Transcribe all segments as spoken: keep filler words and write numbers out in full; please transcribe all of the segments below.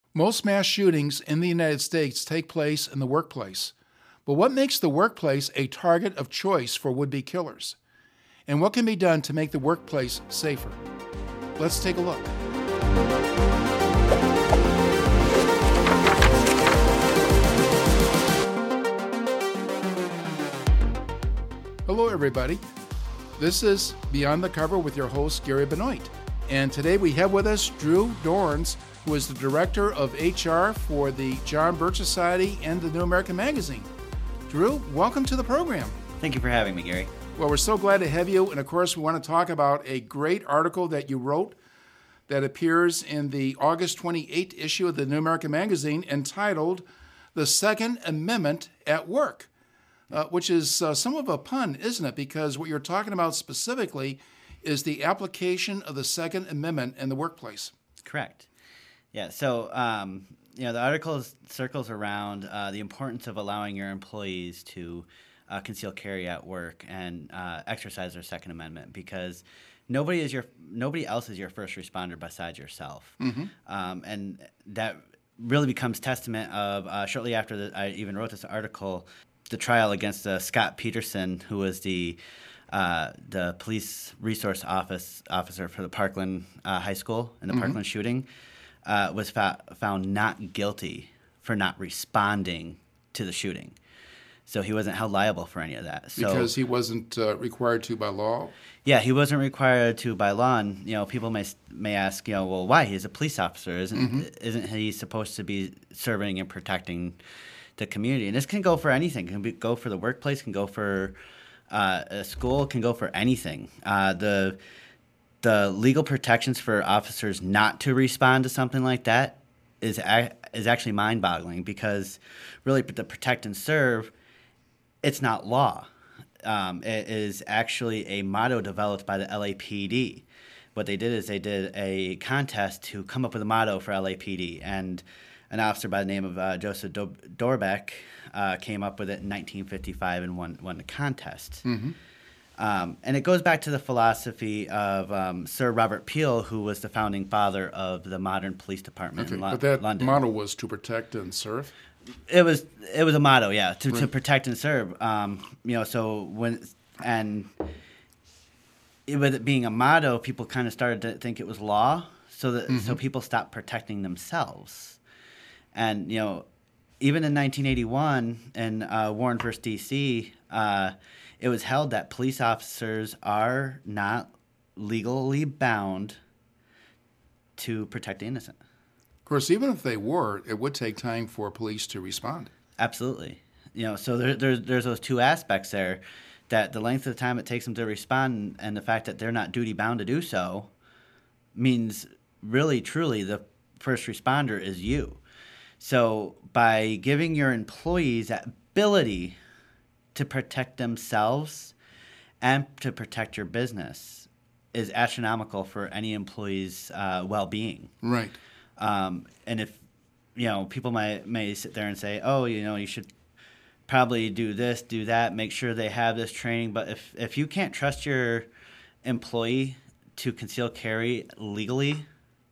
Most mass shootings in the United States take place in the workplace. But what makes the workplace a target of choice for would-be killers? And what can be done to make the workplace safer? Let's take a look. Hello, everybody. This is Beyond the Cover with your host, Gary Benoit. And today we have with us Drew Dorns, who is the Director of H R for the John Birch Society and the New American Magazine. Drew, welcome to the program. Thank you for having me, Gary. Well, we're so glad to have you. And of course, we want to talk about a great article that you wrote that appears in the August twenty-eighth issue of the New American Magazine entitled The Second Amendment at Work, uh, which is uh, some of a pun, isn't it? Because what you're talking about specifically is the application of the Second Amendment in the workplace. Correct. Yeah, so um, you know the article circles around uh, the importance of allowing your employees to uh, conceal carry at work and uh, exercise their Second Amendment, because nobody is your nobody else is your first responder besides yourself, mm-hmm. um, and that really becomes testament of uh, shortly after the, I even wrote this article, the trial against uh, Scott Peterson, who was the uh, the police resource office officer for the Parkland uh, High School in the mm-hmm. Parkland shooting. Uh, was fa- found not guilty for not responding to the shooting. So he wasn't held liable for any of that. So, because he wasn't uh, required to by law? Yeah, he wasn't required to by law. And, you know, people may may ask, you know, well, why? He's a police officer. Isn't, mm-hmm. isn't he supposed to be serving and protecting the community? And this can go for anything. It can be, go for the workplace, can go for uh, a school, can go for anything. Uh, the... The legal protections for officers not to respond to something like that is a- is actually mind-boggling, because really the protect and serve, it's not law. Um, it is actually a motto developed by the L A P D. What they did is they did a contest to come up with a motto for L A P D, and an officer by the name of uh, Joseph Do- Dorbeck uh, came up with it in nineteen fifty-five and won, won the contest. Mm-hmm. Um, and it goes back to the philosophy of um, Sir Robert Peel, who was the founding father of the modern police department okay, in Lo- but that London. motto was to protect and serve? It was it was a motto, yeah, to, right. to protect and serve. Um, you know, so when and it, with it being a motto, people kind of started to think it was law, so that mm-hmm. so people stopped protecting themselves. And you know, even in nineteen eighty-one in uh, Warren versus D C, uh, it was held that police officers are not legally bound to protect the innocent. Of course, even if they were, it would take time for police to respond. Absolutely. You know, so there, there's there's those two aspects there, that the length of the time it takes them to respond and the fact that they're not duty bound to do so means really, truly, the first responder is you. So by giving your employees that ability to protect themselves and to protect your business is astronomical for any employee's uh, well-being. Right. Um, and if, you know, people might may sit there and say, oh, you know, you should probably do this, do that, make sure they have this training. But if, if you can't trust your employee to conceal carry legally,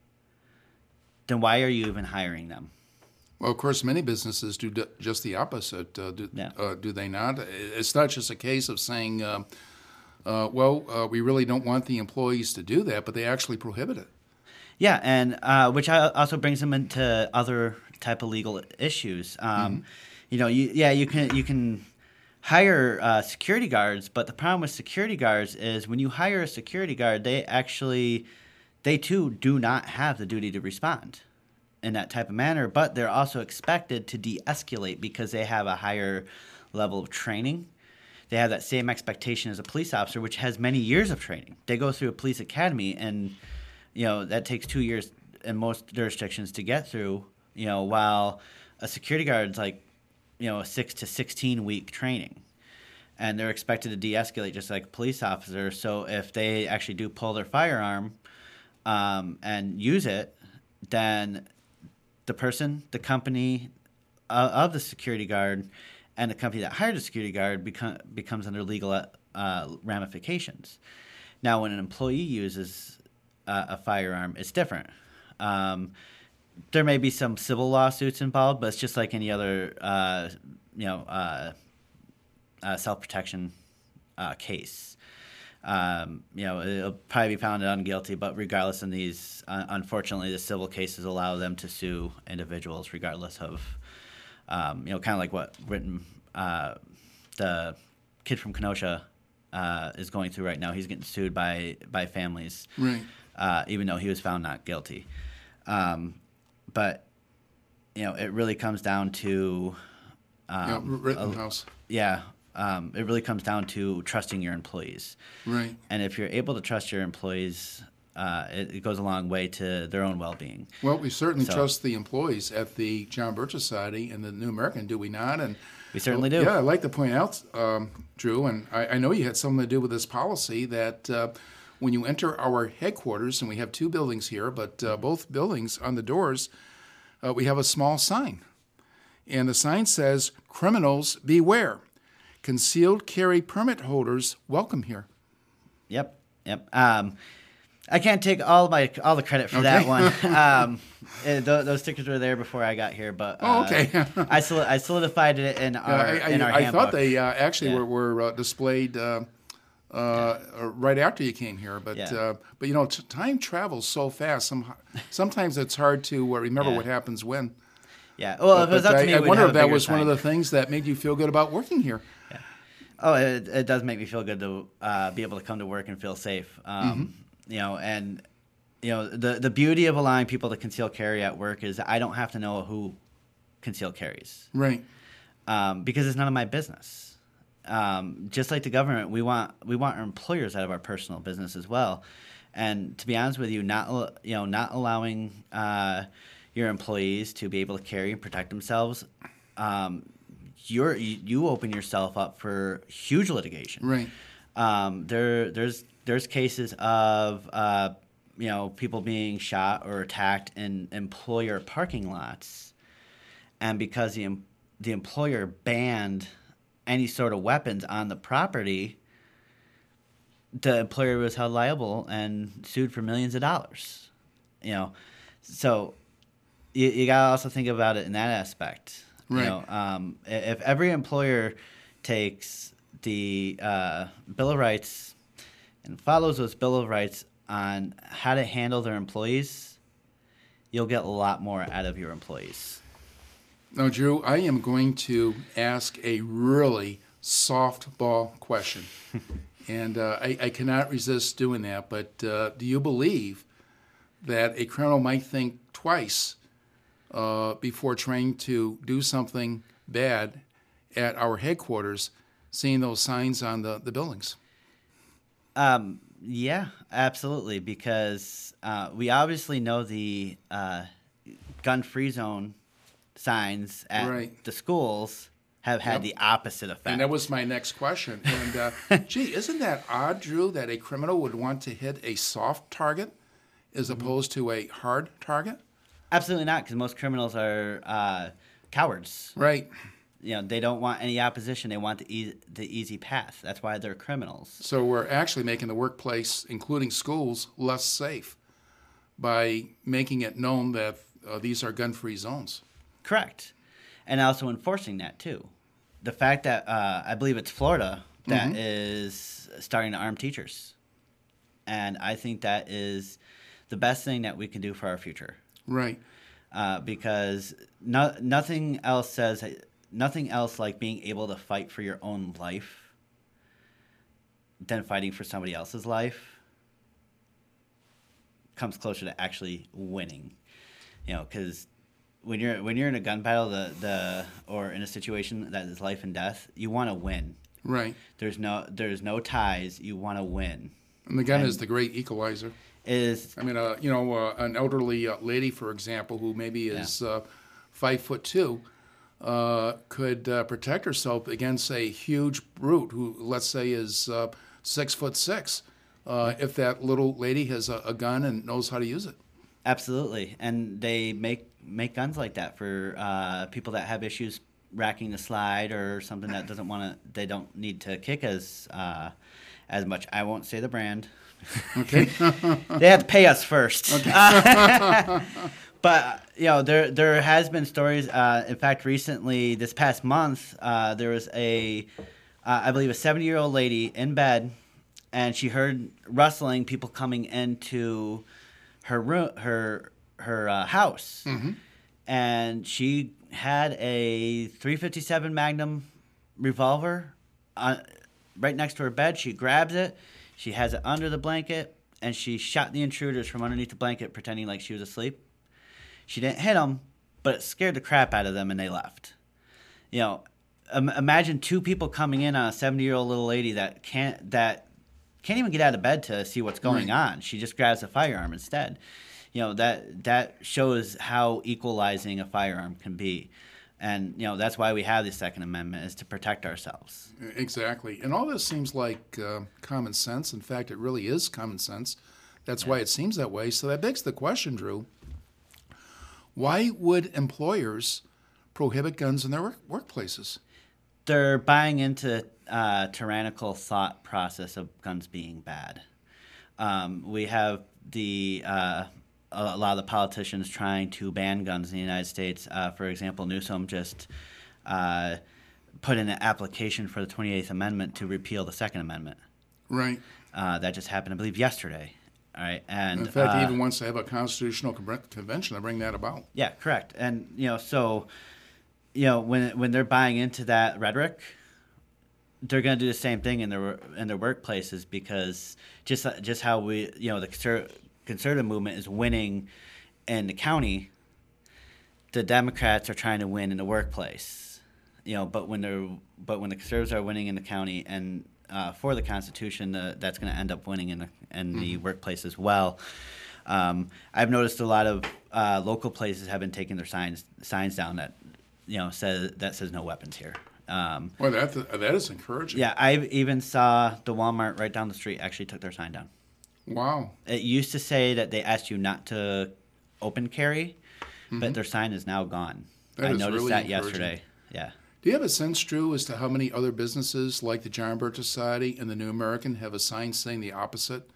then why are you even hiring them? Well, of course, many businesses do d- just the opposite, uh, do, yeah. uh, do they not? It's not just a case of saying, uh, uh, well, uh, we really don't want the employees to do that, but they actually prohibit it. Yeah, and uh, which also brings them into other type of legal issues. Um, mm-hmm. You know, you, yeah, you can you can hire uh, security guards, but the problem with security guards is when you hire a security guard, they actually, they too do not have the duty to respond in that type of manner, but they're also expected to de-escalate because they have a higher level of training. They have that same expectation as a police officer, which has many years of training. They go through a police academy, and you know that takes two years in most jurisdictions to get through. You know, while a security guard's like, you know, a six to sixteen week training, and they're expected to de-escalate just like a police officer. So if they actually do pull their firearm um, and use it, then the person, the company uh, of the security guard, and the company that hired the security guard become, becomes under legal uh, ramifications. Now, when an employee uses uh, a firearm, it's different. Um, there may be some civil lawsuits involved, but it's just like any other, uh, you know, uh, uh, self-protection uh, case. Um, you know, it'll probably be found unguilty, but regardless of these, uh, unfortunately, the civil cases allow them to sue individuals regardless of, um, you know, kind of like what Britton, uh, the kid from Kenosha, uh, is going through right now. He's getting sued by, by families, Right. uh, even though he was found not guilty. Um, but, you know, it really comes down to, um, Yeah, Rittenhouse. yeah, um, it really comes down to trusting your employees. Right. And if you're able to trust your employees, uh, it, it goes a long way to their own well-being. Well, we certainly So- trust the employees at the John Birch Society and the New American, do we not? And We certainly do. Yeah, I'd like to point out, um, Drew, and I, I know you had something to do with this policy, that uh, when you enter our headquarters, and we have two buildings here, but uh, both buildings on the doors, uh, we have a small sign. And the sign says, "Criminals beware. Concealed carry permit holders welcome here." Yep, yep. Um, I can't take all my all the credit for that Okay. one. Um, eh, th- those stickers were there before I got here, but uh, Oh, okay. I, soli- I solidified it in Uh, our I, I, in our I handbook. thought they uh, actually Yeah. were, were uh, displayed uh, uh, right after you came here, but Yeah. uh, but you know, t- time travels so fast. Some, sometimes it's hard to uh, remember Yeah. what happens when. Yeah. Well, if it was But up I, to me, I we'd wonder have if a that bigger was one of sign. the things that made you feel good about working here. Oh, it, it does make me feel good to uh, be able to come to work and feel safe. Um, Mm-hmm. You know, and you know the the beauty of allowing people to conceal carry at work is I don't have to know who concealed carries, Right. um, because it's none of my business. Um, just like the government, we want we want our employers out of our personal business as well. And to be honest with you, not al- you know not allowing uh, your employees to be able to carry and protect themselves. Um, You're, you you open yourself up for huge litigation. Right. Um, there there's there's cases of uh, you know people being shot or attacked in employer parking lots, and because the em- the employer banned any sort of weapons on the property, the employer was held liable and sued for millions of dollars. You know, so you, you gotta also think about it in that aspect. Right. You know, um, i- if every employer takes the uh, Bill of Rights and follows those Bill of Rights on how to handle their employees, you'll get a lot more out of your employees. Now, Drew, I am going to ask a really softball question, and uh, I, I cannot resist doing that. But uh, do you believe that a criminal might think twice uh, before trying to do something bad at our headquarters, seeing those signs on the, the buildings? Um, yeah, absolutely, because uh, we obviously know the uh, gun-free zone signs at Right. the schools have had Yep. the opposite effect. And that was my next question. And uh, gee, isn't that odd, Drew, that a criminal would want to hit a soft target as opposed to a hard target? Absolutely not, because most criminals are uh, cowards. Right. You know, they don't want any opposition. They want the easy, the easy path. That's why they're criminals. So we're actually making the workplace, including schools, less safe by making it known that uh, these are gun-free zones. Correct. And also enforcing that, too. The fact that, uh, I believe it's Florida that is starting to arm teachers. And I think that is the best thing that we can do for our future. Right. Uh, because no, nothing else says, nothing else like being able to fight for your own life than fighting for somebody else's life comes closer to actually winning. You know, because when you're when you're in a gun battle, the the or in a situation that is life and death, you want to win. Right. There's no there's no ties. You want to win. And the gun And- is the great equalizer. It is I mean, uh, you know, uh, an elderly uh, lady, for example, who maybe is uh, five foot two, uh, could uh, protect herself against a huge brute who, let's say, is uh, six foot six, uh, if that little lady has a, a gun and knows how to use it. absolutely, and they make make guns like that for uh, people that have issues racking the slide or something that doesn't want to. They don't need to kick as uh, as much. I won't say the brand. Okay. They have to pay us first. But you know, there there has been stories. Uh, in fact, recently, this past month, uh, there was a, uh, I believe, a seventy-year-old lady in bed, and she heard rustling, people coming into her room, her her uh, house, Mm-hmm. and she had a three fifty-seven Magnum revolver uh, right next to her bed. She grabs it, she has it under the blanket, and she shot the intruders from underneath the blanket, pretending like she was asleep. She didn't hit them, but it scared the crap out of them, and they left. You know, um, imagine two people coming in on a seventy-year-old little lady that can't that can't even get out of bed to see what's going Right. on. She just grabs a firearm instead. You know, that that shows how equalizing a firearm can be. And, you know, that's why we have the Second Amendment, is to protect ourselves. Exactly. And all this seems like uh, common sense. In fact, it really is common sense. That's why it seems that way. So that begs the question, Drew, why would employers prohibit guns in their work- workplaces? They're buying into uh, tyrannical thought process of guns being bad. Um, we have the uh, a lot of the politicians trying to ban guns in the United States. Uh, for example, Newsom just uh, put in an application for the twenty-eighth Amendment to repeal the Second Amendment. Right. Uh, that just happened, I believe, yesterday. All right, and In fact, uh, he even wants to have a constitutional con- convention to bring that about. yeah, correct. And you know, so you know, when when they're buying into that rhetoric, they're going to do the same thing in their in their workplaces, because just just how we you know the conser- conservative movement is winning in the county, the Democrats are trying to win in the workplace. You know, but when they're but when the conservatives are winning in the county and uh, for the Constitution, uh, that's going to end up winning in the in the Mm-hmm. workplace as well. Um, I've noticed a lot of uh, local places have been taking their signs signs down that you know says that says no weapons here. Um, Well, that that is encouraging. yeah, I even saw the Walmart right down the street actually took their sign down. Wow. It used to say that they asked you not to open carry, but their sign is now gone. Mm-hmm. That I is noticed really that encouraging. yesterday. Yeah. Do you have a sense, Drew, as to how many other businesses like the John Birch Society and the New American have a sign saying the opposite?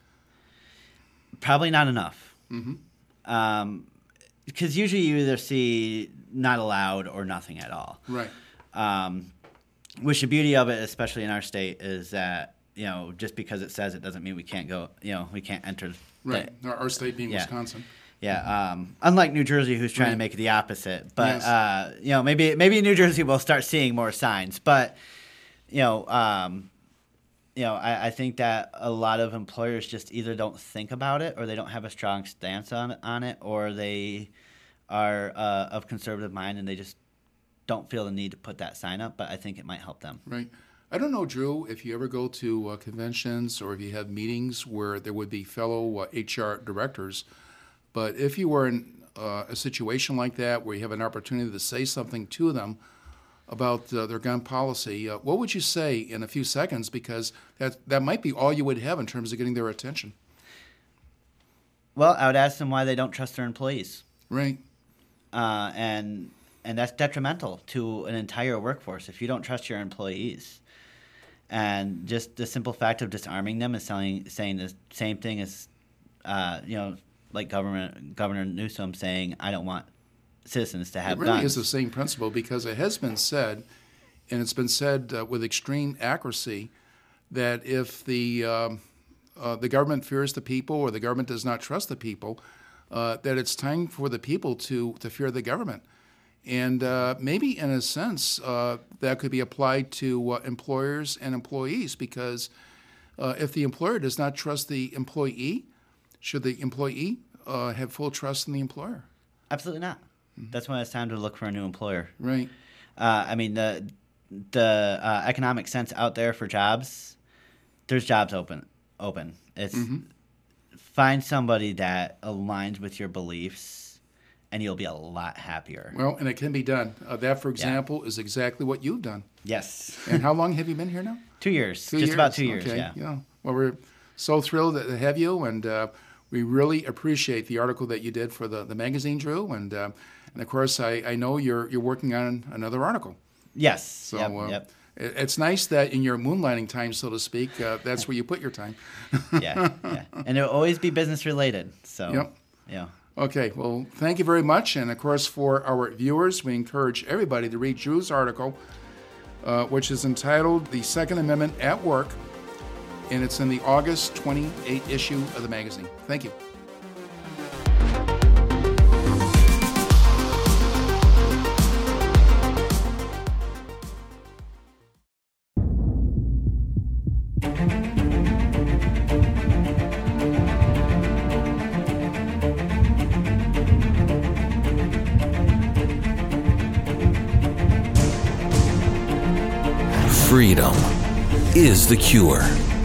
Probably not enough. Mm-hmm. Um, because usually you either see not allowed or nothing at all. Right. Um, which the beauty of it, especially in our state, is that you know just because it says it doesn't mean we can't go. You know, we can't enter. Right. the- Our, our state being Yeah. Wisconsin. Yeah, um, unlike New Jersey, who's trying Right. to make it the opposite. But Yes. uh, you know, maybe maybe New Jersey will start seeing more signs. But you know, um, you know, I, I think that a lot of employers just either don't think about it, or they don't have a strong stance on on it, or they are uh, of conservative mind and they just don't feel the need to put that sign up. But I think it might help them. Right. I don't know, Drew, if you ever go to uh, conventions or if you have meetings where there would be fellow uh, H R directors, but if you were in uh, a situation like that where you have an opportunity to say something to them about uh, their gun policy, uh, what would you say in a few seconds? Because that that might be all you would have in terms of getting their attention. Well, I would ask them why they don't trust their employees, Right. uh, and and that's detrimental to an entire workforce if you don't trust your employees. And just the simple fact of disarming them is saying saying the same thing as, uh, you know, like government Governor Newsom saying, "I don't want citizens to have It really guns." is the same principle, because it has been said, and it's been said uh, with extreme accuracy, that if the um, uh, the government fears the people or the government does not trust the people, uh, that it's time for the people to, to fear the government. And uh, maybe in a sense, uh, that could be applied to uh, employers and employees, because uh, if the employer does not trust the employee, should the employee uh, have full trust in the employer? Absolutely not. That's when it's time to look for a new employer. Right. Uh, I mean, the the uh, economic sense out there for jobs, there's jobs open. Open. It's find somebody that aligns with your beliefs, and you'll be a lot happier. Well, and it can be done. Uh, that, for example, is exactly what you've done. Yes. And how long have you been here now? Two years. Two Just years. about two years. Okay. Yeah. Well, we're so thrilled to have you, and uh, we really appreciate the article that you did for the, the magazine, Drew. And uh, and of course, I, I know you're you're working on another article. Yes. So yep. uh, yep. it- it's nice that in your moonlighting time, so to speak, uh, that's where you put your time. Yeah. Yeah. And it'll always be business related. So. Yep. Yeah. Okay, well, thank you very much. And of course, for our viewers, we encourage everybody to read Drew's article, uh, which is entitled The Second Amendment at Work, and it's in the August twenty-eighth issue of the magazine. Thank you. Freedom is the cure.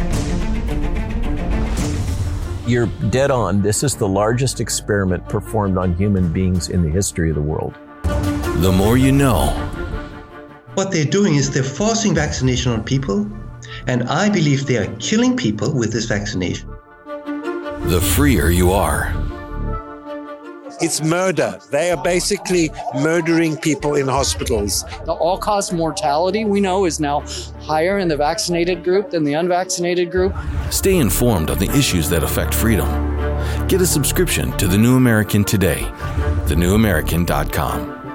You're dead on. This is the largest experiment performed on human beings in the history of the world. The more you know. What they're doing is they're forcing vaccination on people, and I believe they are killing people with this vaccination. The freer you are. It's murder. They are basically murdering people in hospitals. The all-cause mortality we know is now higher in the vaccinated group than the unvaccinated group. Stay informed on the issues that affect freedom. Get a subscription to The New American today. the new american dot com.